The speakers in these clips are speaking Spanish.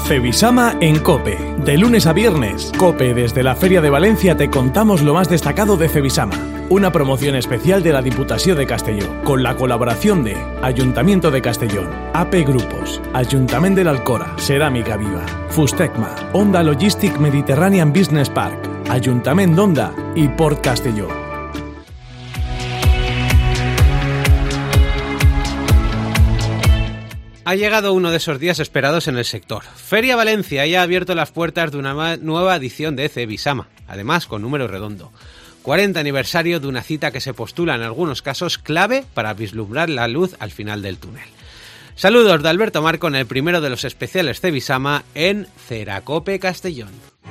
Cebisama en COPE. De lunes a viernes, COPE desde la Feria de Valencia te contamos lo más destacado de Cebisama. Una promoción especial de la Diputación de Castelló, con la colaboración de Ayuntamiento de Castellón, AP Grupos, Ayuntamiento de l'Alcora, Ceràmica Viva, Fustecma, Onda Logistic Mediterranean Business Park, Ayuntamiento d'Onda y Port Castelló. Ha llegado uno de esos días esperados en el sector. Feria Valencia ya ha abierto las puertas de una nueva edición de Cebisama, además con número redondo. 40 aniversario de una cita que se postula en algunos casos clave para vislumbrar la luz al final del túnel. Saludos de Alberto Marco en el primero de los especiales Cebisama en Ceracope Castellón.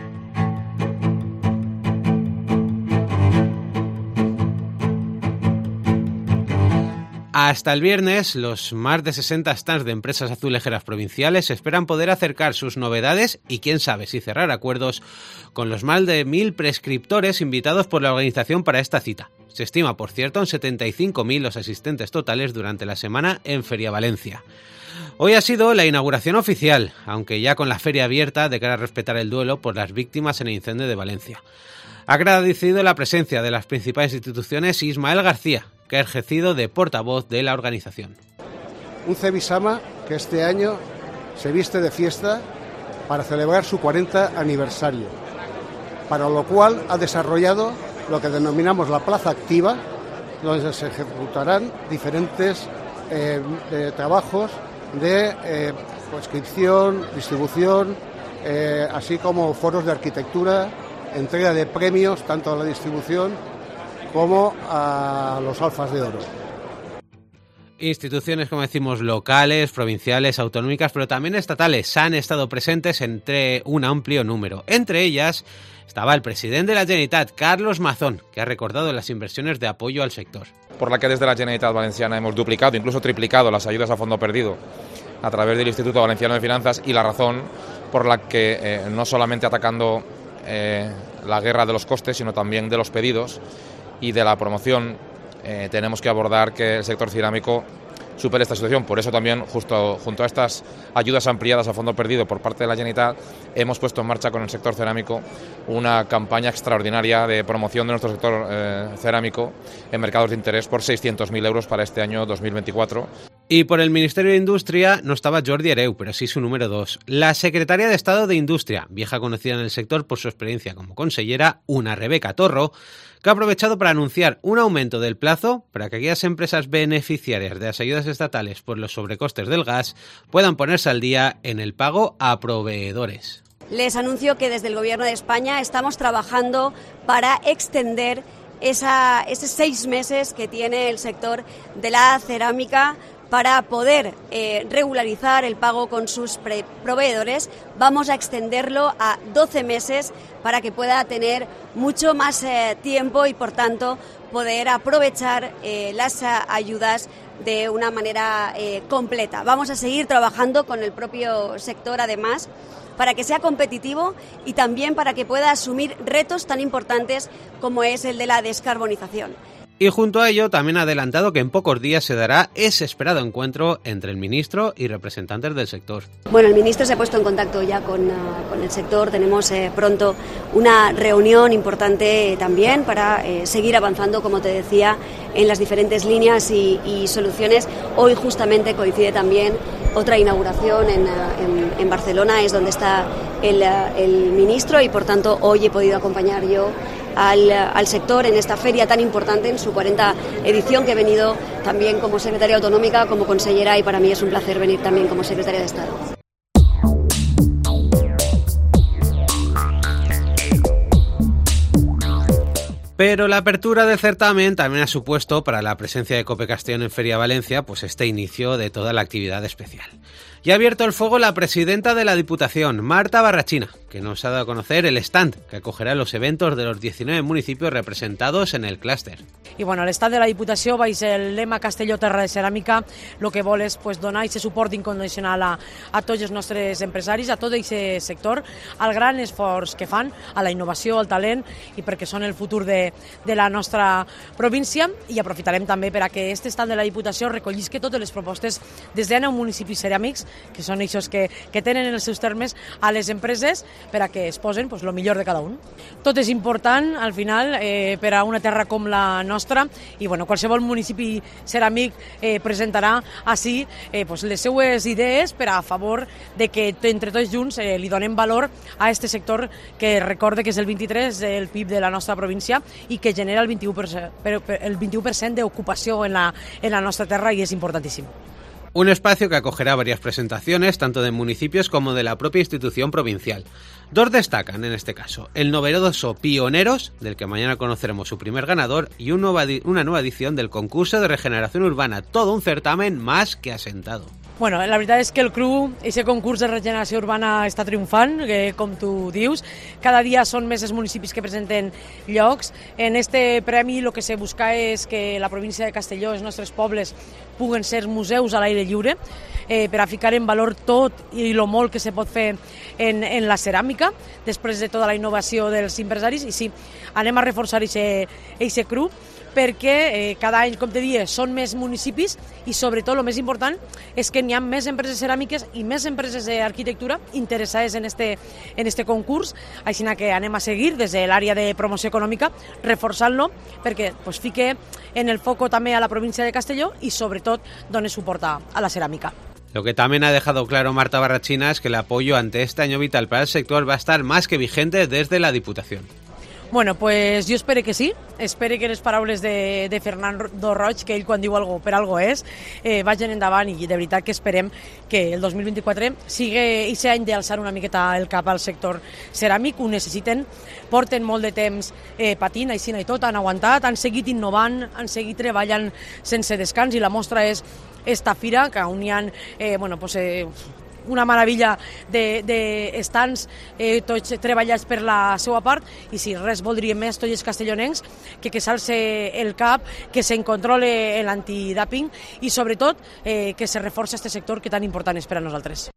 Hasta el viernes, los más de 60 stands de empresas azulejeras provinciales esperan poder acercar sus novedades y, quién sabe, si cerrar acuerdos con los más de 1.000 prescriptores invitados por la organización para esta cita. Se estima, por cierto, en 75.000 los asistentes totales durante la semana en Feria Valencia. Hoy ha sido la inauguración oficial, aunque ya con la feria abierta de cara a respetar el duelo por las víctimas en el incendio de Valencia. Ha agradecido la presencia de las principales instituciones Ismael García, que ha ejercido de portavoz de la organización. Un Cebisama que este año se viste de fiesta para celebrar su 40 aniversario, para lo cual ha desarrollado lo que denominamos la plaza activa, donde se ejecutarán diferentes trabajos de inscripción, distribución, así como foros de arquitectura, entrega de premios tanto a la distribución como a los alfas de oro. Instituciones, como decimos, locales, provinciales, autonómicas, pero también estatales han estado presentes entre un amplio número. Entre ellas estaba el presidente de la Generalitat, Carlos Mazón, que ha recordado las inversiones de apoyo al sector. Por la que desde la Generalitat Valenciana hemos duplicado, incluso triplicado las ayudas a fondo perdido a través del Instituto Valenciano de Finanzas, y la razón por la que no solamente atacando la guerra de los costes, sino también de los pedidos y de la promoción, tenemos que abordar que el sector cerámico supere esta situación. Por eso también, justo junto a estas ayudas ampliadas a fondo perdido por parte de la Generalitat, hemos puesto en marcha con el sector cerámico una campaña extraordinaria de promoción de nuestro sector cerámico en mercados de interés por 600.000 euros para este año 2024. Y por el Ministerio de Industria no estaba Jordi Hereu, pero sí su número 2. La secretaria de Estado de Industria, vieja conocida en el sector por su experiencia como consellera, una Rebeca Torro, que ha aprovechado para anunciar un aumento del plazo para que aquellas empresas beneficiarias de las ayudas estatales por los sobrecostes del gas puedan ponerse al día en el pago a proveedores. Les anuncio que desde el Gobierno de España estamos trabajando para extender esos 6 meses que tiene el sector de la cerámica para poder regularizar el pago con sus proveedores. Vamos a extenderlo a 12 meses para que pueda tener mucho más tiempo y, por tanto, poder aprovechar las ayudas de una manera completa. Vamos a seguir trabajando con el propio sector, además, para que sea competitivo y también para que pueda asumir retos tan importantes como es el de la descarbonización. Y junto a ello también ha adelantado que en pocos días se dará ese esperado encuentro entre el ministro y representantes del sector. Bueno, el ministro se ha puesto en contacto ya con el sector. Tenemos pronto una reunión importante también para seguir avanzando, como te decía, en las diferentes líneas y soluciones. Hoy justamente coincide también otra inauguración en Barcelona, es donde está el ministro, y por tanto hoy he podido acompañar yo al sector en esta feria tan importante, en su 40 edición, que he venido también como secretaria autonómica, como consellera, y para mí es un placer venir también como secretaria de Estado. Pero la apertura del certamen también ha supuesto para la presencia de COPE Castellón en Feria Valencia pues este inicio de toda la actividad especial. Y ha abierto el fuego la presidenta de la Diputación, Marta Barrachina, que nos ha dado a conocer el stand que acogerá los eventos de los 19 municipios representados en el clúster. I bueno, l'estat de la Diputació va ser el lema Castelló Terra de Ceràmica, el que vol és donar aquest suport incondicional a tots els nostres empresaris, a tot aquest sector, al gran esforç que fan, a la innovació, al talent, i perquè són el futur de la nostra província. I aprofitarem també per a que aquest stand de la Diputació recollisca totes les propostes des de 9 municipis ceràmics que són ells que tenen els seus termes a les empreses per a que es posen pues, lo millor de cada un. Tot és important, al final, per a una terra com la nostra, i bueno, qualsevol municipi ceràmic presentarà així pues, les seues idees per a favor de que entre tots junts li donem valor a aquest sector que recorde que és el 23% del PIB de la nostra província i que genera el 21% d'ocupació en la nostra terra y es importantísimo. Un espacio que acogerá varias presentaciones, tanto de municipios como de la propia institución provincial. Dos destacan en este caso, el novedoso Pioneros, del que mañana conoceremos su primer ganador, y una nueva edición del concurso de regeneración urbana, todo un certamen más que asentado. Bueno, la veritat és que el CRU, aquest concurs de regeneració urbana està triomfant, com tu dius. Cada dia són més els municipis que presenten llocs. En este premi el que se busca és que la província de Castelló, els nostres pobles, puguen ser museus a l'aire lliure per a ficar en valor tot i el molt que se pot fer en la ceràmica després de tota la innovació dels empresaris. I sí, anem a reforçar aquest CRU perquè cada any, com te dies, són més municipis i sobretot el més important és que n'hi ha més empreses ceràmiques i més empreses d'arquitectura interessades en este concurs, així que anem a seguir des de l'àrea de promoció econòmica reforçant-lo perquè pues, fique en el foco també a la província de Castelló i sobretot doni suport a la ceràmica. Lo que también ha dejado claro Marta Barrachina es que el apoyo ante este año vital para el sector va a estar más que vigente desde la Diputación. Bueno, pues jo espero que sí, espero que les paraules de Fernando Roig, que ell quan diu algo per algo és, vagin endavant i de veritat que esperem que el 2024 sigui aquest any d'alçar una miqueta el cap al sector ceràmic, ho necessiten, porten molt de temps patint, així i tot, han aguantat, han seguit innovant, han seguit treballant sense descans i la mostra és esta fira, que on hi ha una meravella d'estants tots treballats per la seva part i si res voldríem més tots els castellonencs que s'alce el cap, que se'n controle l'antidàping i sobretot que se reforça este sector que tan important és per a nosaltres.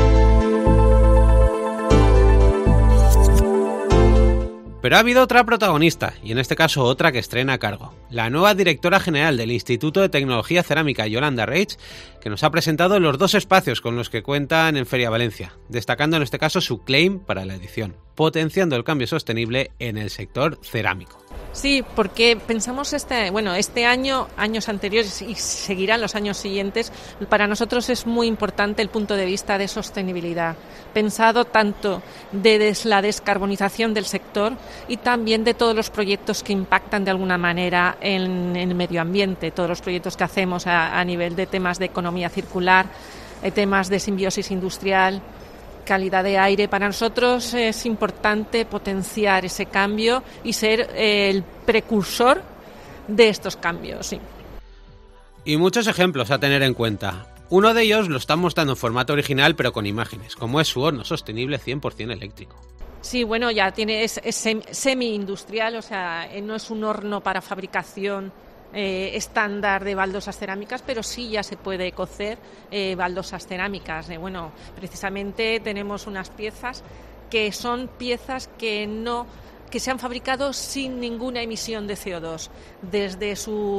Pero ha habido otra protagonista, y en este caso otra que estrena a cargo. La nueva directora general del Instituto de Tecnología Cerámica, Yolanda Reig, que nos ha presentado los dos espacios con los que cuentan en Feria Valencia, destacando en este caso su claim para la edición, potenciando el cambio sostenible en el sector cerámico. Sí, porque pensamos este año, años anteriores y seguirán los años siguientes, para nosotros es muy importante el punto de vista de sostenibilidad, pensado tanto desde la descarbonización del sector y también de todos los proyectos que impactan de alguna manera en el medio ambiente, todos los proyectos que hacemos a nivel de temas de economía circular, temas de simbiosis industrial, calidad de aire. Para nosotros es importante potenciar ese cambio y ser el precursor de estos cambios. Sí. Y muchos ejemplos a tener en cuenta. Uno de ellos lo están mostrando en formato original pero con imágenes, como es su horno sostenible 100% eléctrico. Sí, bueno, ya es semi-industrial, o sea, no es un horno para fabricación estándar de baldosas cerámicas, pero sí ya se puede cocer baldosas cerámicas. Bueno, precisamente tenemos unas piezas que son piezas que se han fabricado sin ninguna emisión de CO2, desde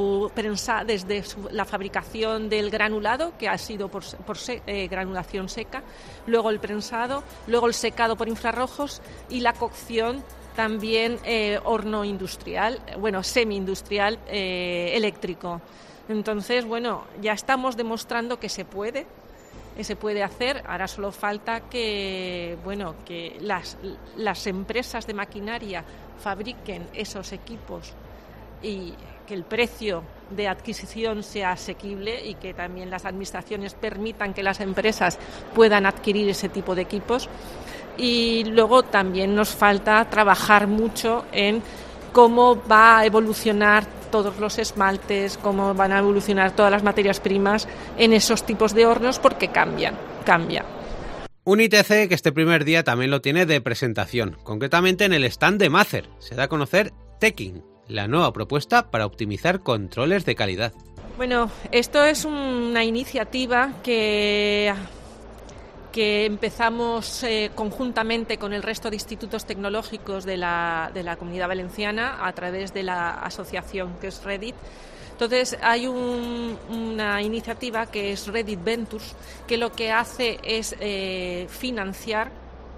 la fabricación del granulado, que ha sido por granulación seca, luego el prensado, luego el secado por infrarrojos y la cocción también horno industrial, semi-industrial eléctrico. Entonces, ya estamos demostrando que se puede hacer. Ahora solo falta que las empresas de maquinaria fabriquen esos equipos y que el precio de adquisición sea asequible y que también las administraciones permitan que las empresas puedan adquirir ese tipo de equipos. Y luego también nos falta trabajar mucho en cómo va a evolucionar todos los esmaltes, cómo van a evolucionar todas las materias primas en esos tipos de hornos, porque cambia. Un ITC que este primer día también lo tiene de presentación, concretamente en el stand de Macer. Se da a conocer Teking, la nueva propuesta para optimizar controles de calidad. Bueno, esto es una iniciativa que empezamos conjuntamente con el resto de institutos tecnológicos de la Comunidad Valenciana a través de la asociación que es Reddit, Entonces hay una iniciativa que es Reddit Ventures, que lo que hace es financiar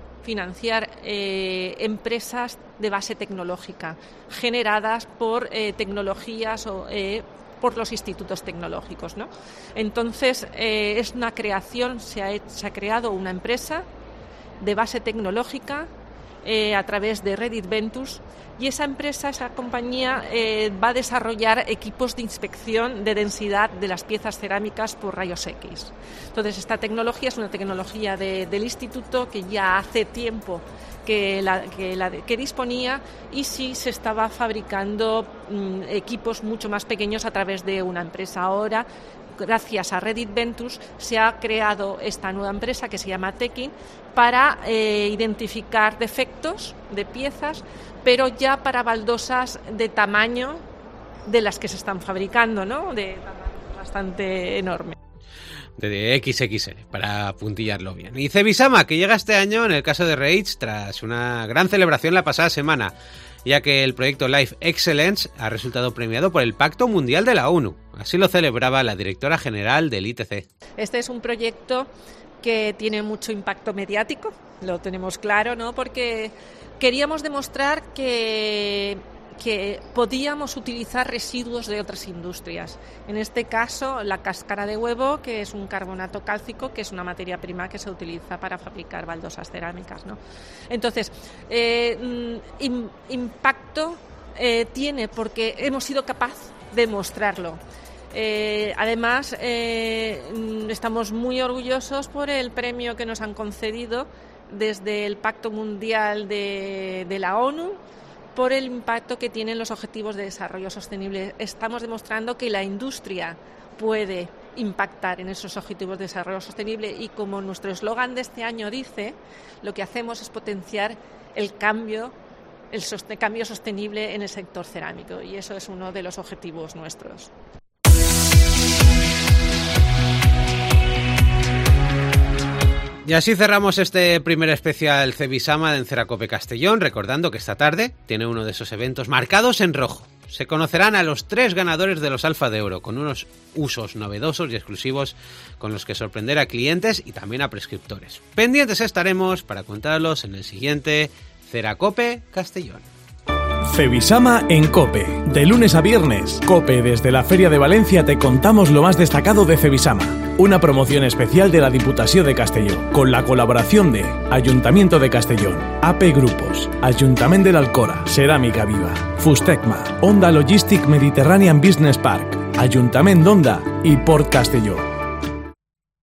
empresas de base tecnológica generadas por tecnologías o por los institutos tecnológicos, ¿no? Entonces es una creación, se ha creado una empresa de base tecnológica a través de Reddit Ventures, y esa compañía va a desarrollar equipos de inspección de densidad de las piezas cerámicas por rayos X. Entonces esta tecnología es una tecnología del instituto que ya hace tiempo que disponía, y sí se estaba fabricando equipos mucho más pequeños a través de una empresa. Ahora, gracias a Reddit Ventures, se ha creado esta nueva empresa que se llama Tekin para identificar defectos de piezas, pero ya para baldosas de tamaño de las que se están fabricando, ¿no? De tamaño bastante enorme. De XXL, para puntillarlo bien. Y Cebisama, que llega este año en el caso de Rage tras una gran celebración la pasada semana, ya que el proyecto Life Excellence ha resultado premiado por el Pacto Mundial de la ONU. Así lo celebraba la directora general del ITC. Este es un proyecto que tiene mucho impacto mediático, lo tenemos claro, ¿no? Porque queríamos demostrar que podíamos utilizar residuos de otras industrias. En este caso, la cáscara de huevo, que es un carbonato cálcico, que es una materia prima que se utiliza para fabricar baldosas cerámicas, ¿no? Entonces, impacto tiene porque hemos sido capaces de mostrarlo. Además, estamos muy orgullosos por el premio que nos han concedido desde el Pacto Mundial de la ONU, por el impacto que tienen los Objetivos de Desarrollo Sostenible. Estamos demostrando que la industria puede impactar en esos Objetivos de Desarrollo Sostenible, y como nuestro eslogan de este año dice, lo que hacemos es potenciar el cambio sostenible en el sector cerámico, y eso es uno de los objetivos nuestros. Y así cerramos este primer especial Cebisama de Enceracope Castellón, recordando que esta tarde tiene uno de esos eventos marcados en rojo. Se conocerán a los 3 ganadores de los Alfa de Oro, con unos usos novedosos y exclusivos con los que sorprender a clientes y también a prescriptores. Pendientes estaremos para contarlos en el siguiente Enceracope Castellón. Cebisama en COPE. De lunes a viernes, COPE desde la Feria de Valencia te contamos lo más destacado de Cebisama. Una promoción especial de la Diputació de Castelló, con la colaboración de Ayuntamiento de Castellón, AP Grupos, Ajuntament de l'Alcora, Ceràmica Viva, Fustecma, Onda Logistic Mediterranean Business Park, Ajuntament d'Onda i Port Castelló.